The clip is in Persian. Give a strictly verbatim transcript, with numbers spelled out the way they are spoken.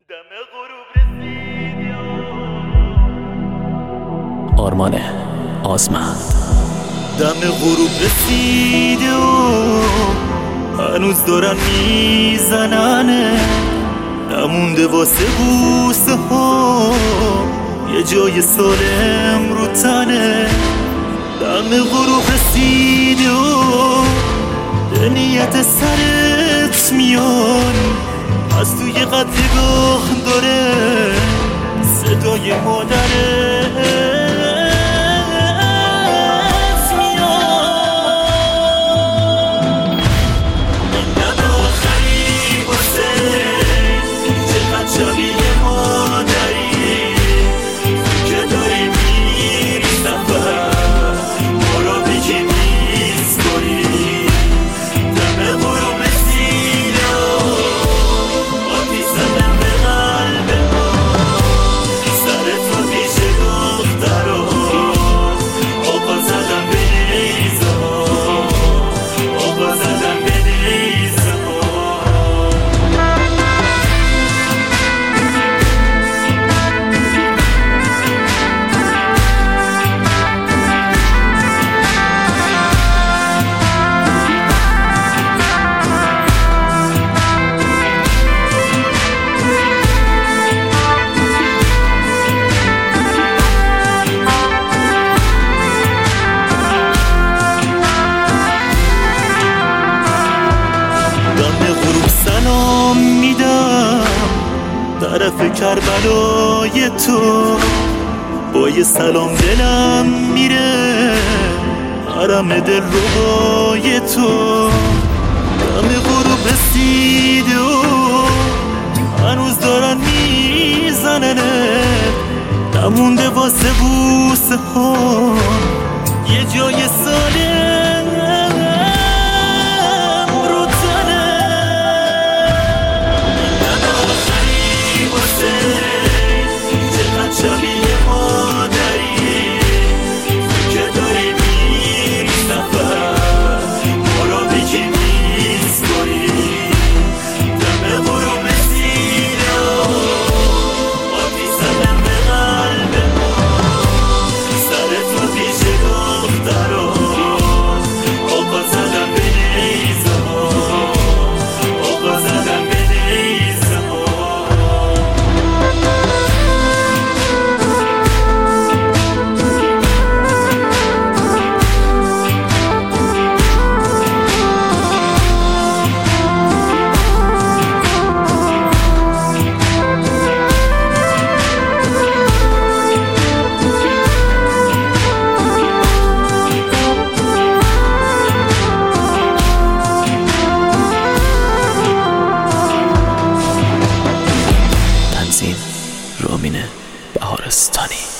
دم غروب رسید آرمان آزمند. دم غروب رسید هنوز دارن میزننه، نمونده واسه بوسه ها یه جای سالم رو تنه. دم غروب رسید به نیت سرت میان، از توی قدگاه داره صدای مادره. سلام میدم طرف کربلای تو، با یه سلام دلم میره حرم دل ربای تو. دم غروب رسید و هنوز دارن میزننه، نمونده واسه بوسه ها یه جای سالم رو تنه. شبیه مادری که داری میری سفر، ما را بگی میسپاری. دم غروب رسید آتی زدم به قلب ما، سر تو پیش دخترا آقا زدم به نیزه ها، آقا زدم به نیزه ها. رامین بهارستانی.